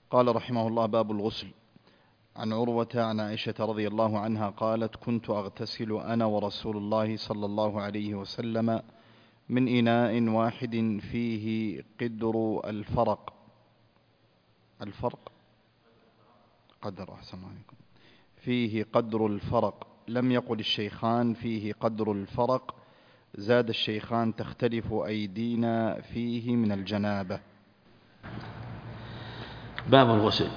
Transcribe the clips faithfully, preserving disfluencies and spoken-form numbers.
قال رحمه الله: باب الغسل. عن عروة عن عائشة رضي الله عنها قالت: كنت أغتسل أنا ورسول الله صلى الله عليه وسلم من إناء واحد فيه قدر الفرق الفرق قدر أحسن عليكم فيه قدر الفرق. لم يقل الشيخان فيه قدر الفرق، زاد الشيخان تختلف أيدينا فيه من الجنابة. باب الغسل.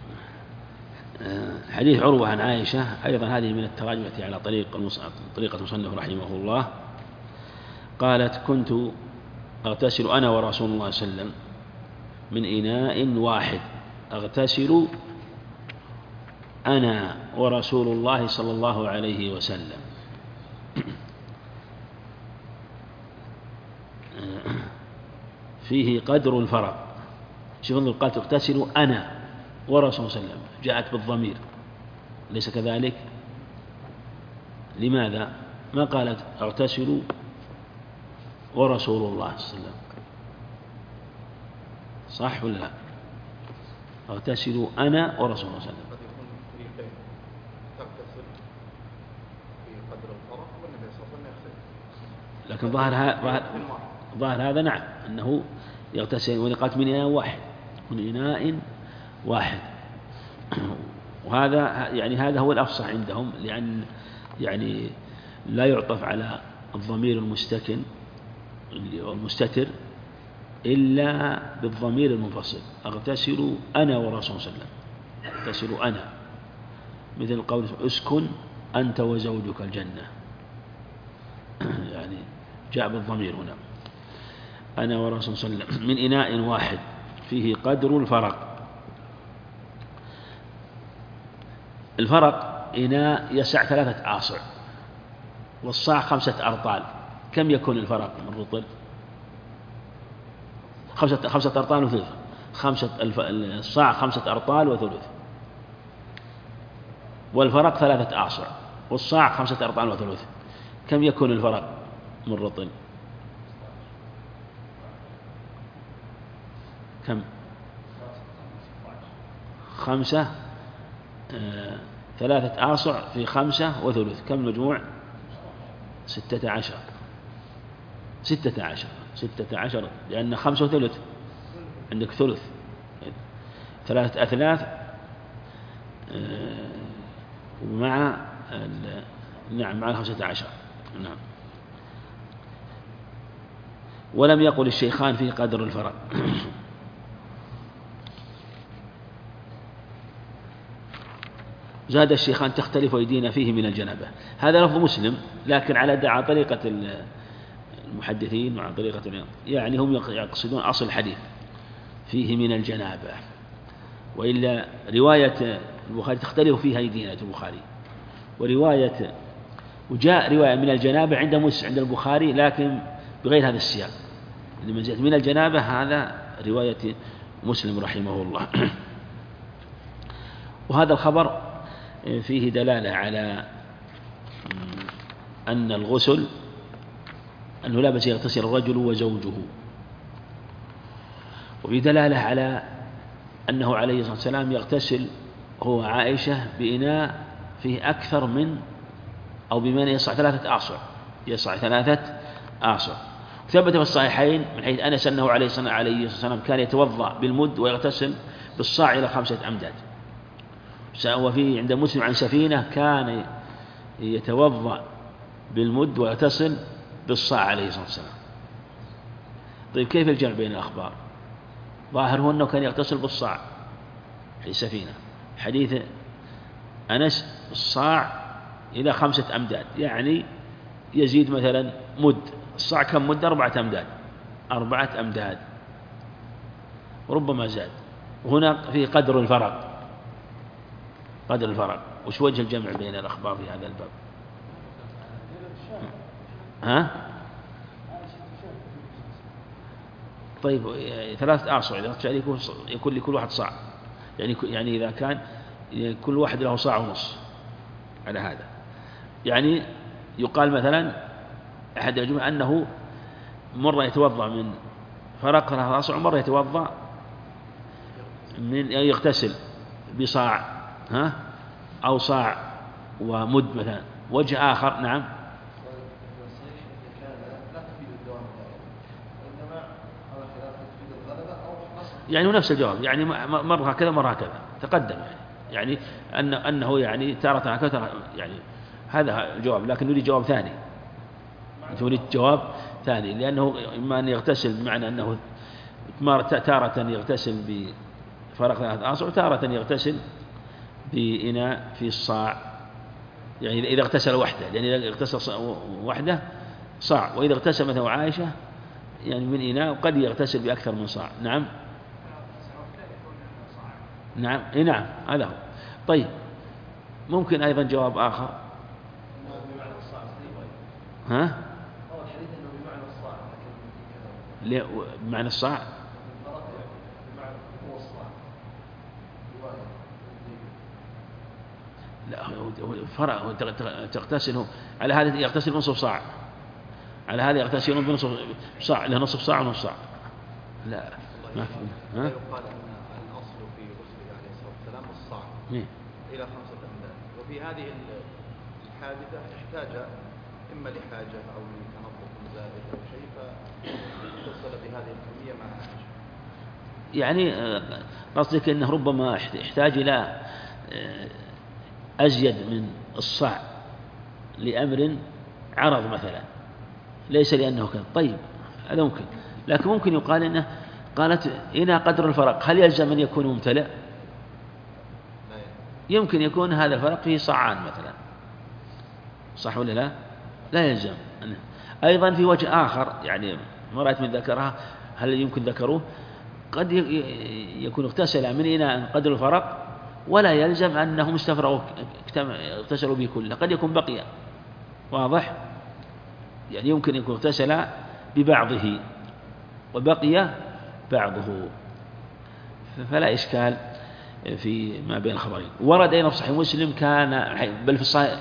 حديث عروة عن عائشة أيضا هذه من التراجم التي على طريق طريقة المصنف رحمه الله. قالت: كنت أغتسل أنا ورسول الله صلى الله عليه وسلم من إناء واحد. أغتسل أنا ورسول الله صلى الله عليه وسلم. فيه قدر الفرق. شوف انظر، قالت: اغتسل أنا ورسول الله صلى الله عليه وسلم، جاءت بالضمير، ليس كذلك؟ لماذا ما قالت اغتسل ورسول الله صلى الله عليه وسلم؟ صح ولا لا؟ اغتسل أنا ورسول الله صلى الله عليه وسلم. لكن ظاهر ظاهر ظاهر هذا نعم أنه يغتسل، ونقات من إناء واحد من إناء واحد وهذا يعني هذا هو الأفصح عندهم، لأن يعني لا يعطف على الضمير المستكن والمستتر إلا بالضمير المنفصل. أغتسل أنا ورسول الله صلى الله عليه وسلم. أغتسل أنا، مثل قول: اسكن أنت وزوجك الجنة، يعني جاء بالضمير هنا. أنا ورسول صلى الله عليه وسلم من إناء واحد فيه قدر الفرق. الفرق إناء يسع ثلاثة آصع، والصاع خمسة أرطال. كم يكون الفرق من رطل؟ خمسة خمسة أرطال وثلث. خمسة الصاع خمسة أرطال وثلث، والفرق ثلاثة آصع، والصاع خمسة أرطال وثلث. كم يكون الفرق من رطل؟ كم؟ خمسة آه ثلاثة آصع في خمسة وثلث، كم مجموع؟ ستة عشر. ستة عشر ستة عشر لأن خمسة وثلث عندك ثلث، ثلاثة أثلاث آه مع نعم مع خمسة عشر. نعم. ولم يقل الشيخان في قدر الفرق. زاد الشيخان تختلف أيدينا فيه من الجنابة. هذا لفظ مسلم، لكن على طريقة المحدثين وعلى طريقة يعني هم يقصدون أصل الحديث فيه من الجنابة، وإلا رواية البخاري تختلف فيها أيدينا البخاري، ورواية وجاء رواية من الجنابة عند مسلم عند البخاري لكن بغير هذا السياق. لمن جاءت من الجنابة هذا رواية مسلم رحمه الله. وهذا الخبر فيه دلالة على أن الغسل أنه لا بأس يغتسل الرجل وزوجه، وفيه دلالة على أنه عليه الصلاة والسلام يغتسل هو عائشة بإناء فيه أكثر من أو بمن يصع ثلاثة أعصر يصع ثلاثة أعصر. ثبت في الصحيحين من حيث أنس أنه عليه الصلاة والسلام كان يتوضأ بالمد ويغتسل بالصاع إلى خمسة أمداد. وفي عند مسلم عن سفينة كان يتوضأ بالمد ويغتسل بالصاع عليه الصلاة والسلام. طيب كيف الجمع بين الأخبار؟ ظاهر هو أنه كان يغتسل بالصاع في سفينة، حديث أنس الصاع إلى خمسة أمداد، يعني يزيد مثلا مد. الصاع كم مد؟ أربعة أمداد أربعة أمداد وربما زاد. وهنا فيه قدر الفرق. قدر الفرق. وش وجه الجمع بين الأخبار في هذا الباب؟ ها؟ طيب ثلاثة أعصع يكون لكل واحد صاع، يعني يعني إذا كان كل واحد له صاع ونص على هذا، يعني يقال مثلا أحد الجمع أنه مرة يتوضأ من فرق ثلاثة أصع ومرة يتوضأ من يغتسل بصاع ها أو صاع ومد مثلا. وجه آخر نعم يعني نفس الجواب، يعني مرة هكذا مرة هكذا تقدم، يعني يعني أن أنه يعني تارة هكذا، يعني هذا الجواب، لكن نريد جواب ثاني، نريد جواب ثاني، لأنه إما أن يغتسل بمعنى أنه تارة يغتسل بفرق ثلاثة أصع وتارة يغتسل بإناء في الصاع، يعني إذا اغتسل وحده، لأن إذا اغتسل وحده صاع، وإذا اغتسل مثلا عائشة يعني من إناء، وقد يغتسل بأكثر من صاع. نعم نعم إيه نعم هذا هو. طيب ممكن أيضا جواب آخر ها بمعنى الصاع لا فرق تغتسل على هذا يغتسل بنصف صاع، على هذا يغتسل بنصف صاع، له نصف صاع ونصف صاع. لا ما في ها يقال أن الأصل في غسله عليه الصلاة والسلام الصاع إلى خمسة أمداد، وفي هذه الحادثة احتاج إما لحاجة أو لتنظف زائد أو شيء فاتصل بهذه الكمية مع حاجة. يعني قصدك أنه ربما يحتاج إلى أزيد من الصاع لأمر عرض مثلا، ليس لأنه كان طيب، هذا ممكن. لكن ممكن يقال إنه قالت إنا قدر الفرق، هل يلزم أن يكون ممتلئ؟ يمكن يكون هذا الفرق فيه صاعان مثلا، صح ولا لا؟ لا يلزم. أيضا في وجه آخر يعني ما رأيت من ذكرها، هل يمكن ذكروه؟ قد يكون اغتسل من إناء قدر الفرق ولا يلزم أنهم استفرغوا اغتسلوا به كله، قد يكون بقي، واضح؟ يعني يمكن يكون اغتسل ببعضه وبقي بعضه، فلا إشكال في ما بين الخبرين. ورد أيضا في صحيح مسلم كان، بل في الصحيح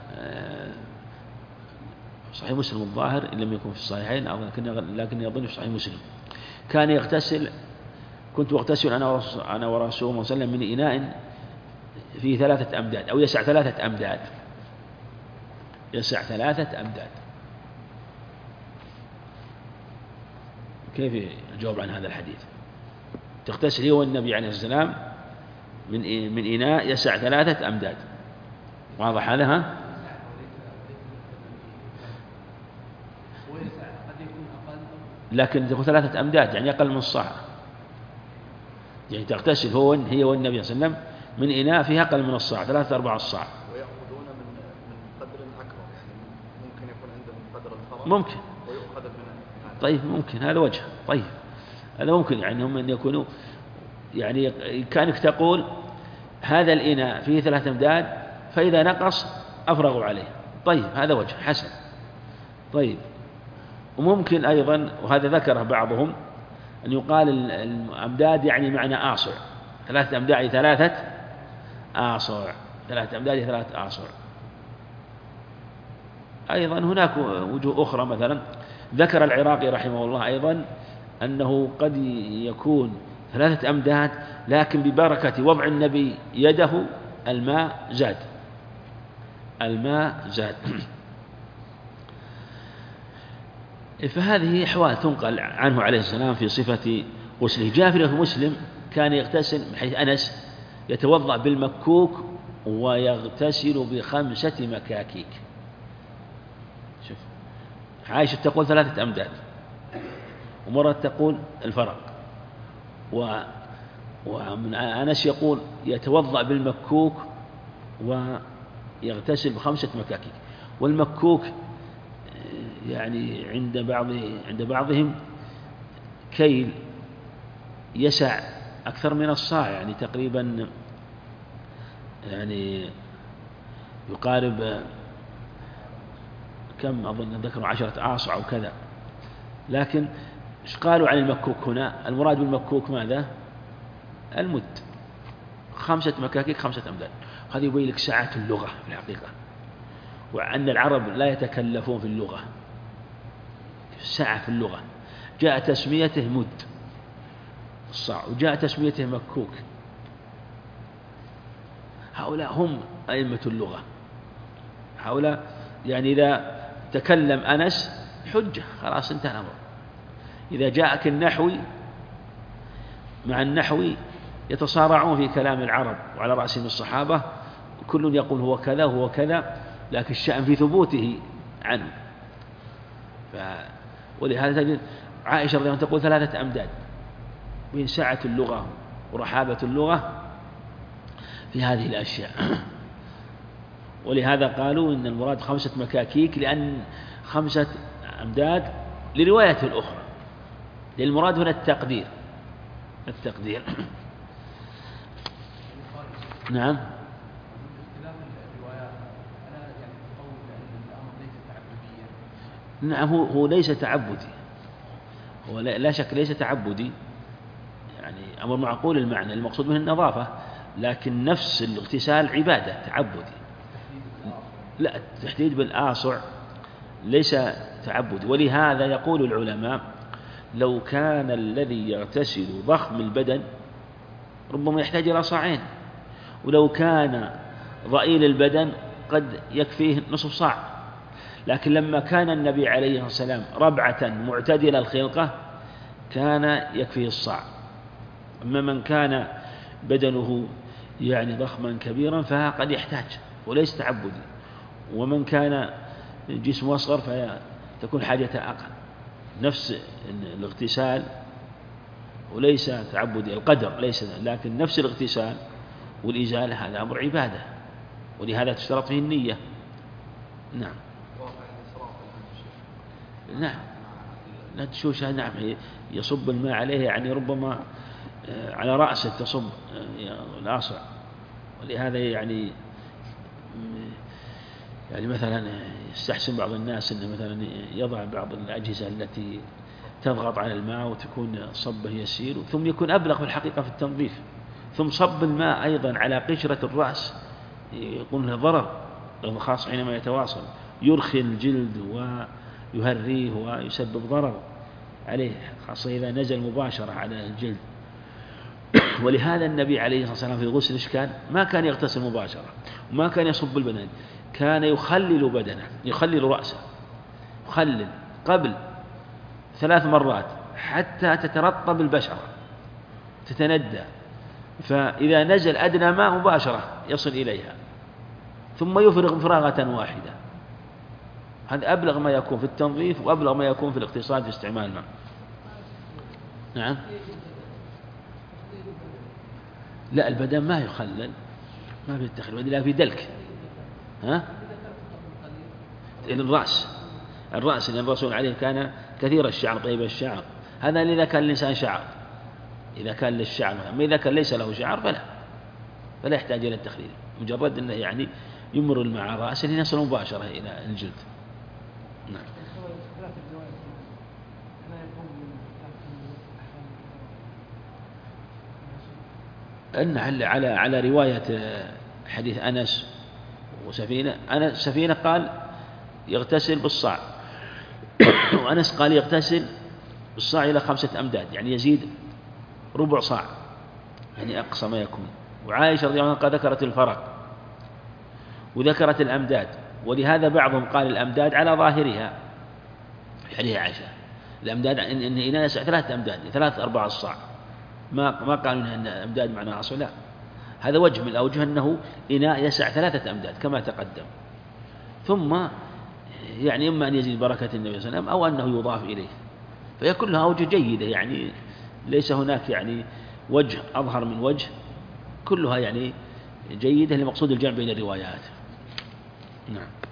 صحيح مسلم الظاهر إن لم يكن في الصحيحين، لكن يظن في صحيح مسلم كان يغتسل، كنت أغتسل أنا أنا ورسول الله صلى الله عليه وسلم من إناء فيه ثلاثة أمداد أو يسع ثلاثة أمداد، يسع ثلاثة أمداد. كيف الجواب عن هذا الحديث؟ تغتسل هو النبي عليه السلام من من إناء يسع ثلاثة أمداد، واضح هذا؟ ها؟ لكن تكون ثلاثة أمداد يعني أقل من الصاع، يعني تغتسل هو هي والنبي صلى الله عليه وسلم من إناء فيها أقل من الصاع، ثلاثة أرباع الصاع. ويأخذون من من قدر أكبر، يعني ممكن يكون عندهم قدر الفرق ممكن ويؤخذ من. طيب ممكن هذا وجه، طيب هذا ممكن، يعني هم أن يكونوا يعني كانك تقول هذا الإناء فيه ثلاثة أمداد فإذا نقص أفرغوا عليه، طيب هذا وجه حسن. طيب وممكن أيضا، وهذا ذكره بعضهم، أن يقال الأمداد يعني معنى آصع، ثلاثة أمداد ثلاثة آصع، ثلاثة أمداد ثلاثة آصع. أيضا هناك وجوه أخرى، مثلا ذكر العراقي رحمه الله أيضا أنه قد يكون ثلاثة أمداد لكن ببركة وضع النبي يده الماء زاد، الماء زاد. فهذه أحوال تنقل عنه عليه السلام في صفة غسله. جاء في مسلم كان يغتسل حيث أنس يتوضأ بالمكوك ويغتسل بخمسة مكاكيك. شوف عائشة تقول ثلاثة أمداد، ومرة تقول الفرق، ومن أنس يقول يتوضأ بالمكوك ويغتسل بخمسة مكاكيك. والمكوك يعني عند بعض عند بعضهم كيل يسع أكثر من الصاع، يعني تقريبا يعني يقارب كم، أظن ذكروا عشرة آصع أو كذا. لكن إيش قالوا عن المكوك هنا؟ المراد بالمكوك ماذا؟ المد، خمسة مكاكيك خمسة أمداد. هذا يبين لك سعة اللغة في الحقيقة، وأن العرب لا يتكلفون في اللغة، سعة في اللغة. جاء تسميته مد الصاع، وجاء تسميته مكوك، هؤلاء هم أئمة اللغة. هؤلاء يعني إذا تكلم أنس حجة، خلاص انتهى الأمر. إذا جاءك النحوي مع النحوي يتصارعون في كلام العرب وعلى رأسهم الصحابة، كل يقول هو كذا وهو كذا، لكن الشأن في ثبوته عنه. ف... ولهذا تجد عائشة رضي الله عنها تقول ثلاثة أمداد، من سعة اللغة ورحابة اللغة في هذه الأشياء. ولهذا قالوا إن المراد خمسة مكاكيك، لأن خمسة أمداد لرواية الأخرى، للمراد هنا التقدير التقدير نعم. نعم هو, هو ليس تعبدي، هو لا شك ليس تعبدي، يعني أمر معقول المعنى، المقصود منه النظافة، لكن نفس الاغتسال عبادة تعبدي. لا، التحديد بالآصع ليس تعبدي. ولهذا يقول العلماء لو كان الذي يغتسل ضخم البدن ربما يحتاج إلى صاعين، ولو كان ضئيل البدن قد يكفيه نصف صاع. لكن لما كان النبي عليه الصلاة والسلام ربعة معتدل الخلقة كان يكفيه الصاع. أما من كان بدنه يعني ضخما كبيرا فقد يحتاج وليس تعبدي، ومن كان جسمه أصغر فتكون حاجته أقل. نفس الاغتسال وليس تعبدي القدر ليس، لكن نفس الاغتسال والإزالة هذا أمر عبادة، ولهذا تشترط فيه النية. نعم نعم لا تشوشها. نعم يصب الماء عليه، يعني ربما على رأسه تصب الآصع. ولهذا يعني يعني مثلا يستحسن بعض الناس أنه مثلا يضع بعض الأجهزة التي تضغط على الماء وتكون صبه يسير، ثم يكون أبلغ في الحقيقة في التنظيف. ثم صب الماء أيضا على قشرة الرأس يكون له ضرر، خاصة حينما يتواصل يرخي الجلد ويهريه ويسبب ضرر عليه، خاصة إذا نزل مباشرة على الجلد. ولهذا النبي عليه الصلاة والسلام في غسل الإشكال ما كان يغتسل مباشرة وما كان يصب البدن، كان يخلل بدنه، يخلل رأسه، يخلل قبل ثلاث مرات حتى تترطب البشرة تتندى، فإذا نزل أدنى ماء مباشرة يصل إليها ثم يفرغ فراغة واحدة. هذا أبلغ ما يكون في التنظيف وأبلغ ما يكون في الاقتصاد في استعمال الماء. نعم لا، البدن ما يخلل، ما في التخليل، لا في دلك. ها الرأس الرأس لأن الرسول عليه كان كثير الشعر طيب الشعر، هذا إذا كان الإنسان شعر، إذا كان للشعر. أما إذا كان ليس له شعر فلا فلا يحتاج إلى التخليل، مجرد أنه يعني يمر مع رأسه ليصل مباشرة إلى الجلد. نعم. أن على على رواية حديث أنس وسفينة، أنس سفينة قال يغتسل بالصاع، وأنس قال يغتسل بالصاع إلى خمسة أمداد، يعني يزيد ربع صاع، يعني أقصى ما يكون. وعائشة رضي الله عنها قد ذكرت الفرق وذكرت الأمداد، ولهذا بعضهم قال الأمداد على ظاهرها في حديث عائشة، الأمداد إن إناء يسع ثلاثة أمداد، ثلاث أرباع الصاع، ما ما قالوا أن أمداد معناها أصل، لا، هذا وجه من الأوجه أنه إناء يسع ثلاثة أمداد كما تقدم. ثم يعني إما أن يزيد بركة النبي صلى الله عليه وسلم أو أنه يضاف إليه، فهي كلها أوجه جيدة، يعني ليس هناك يعني وجه أظهر من وجه، كلها يعني جيدة لمقصود الجمع بين الروايات. نعم.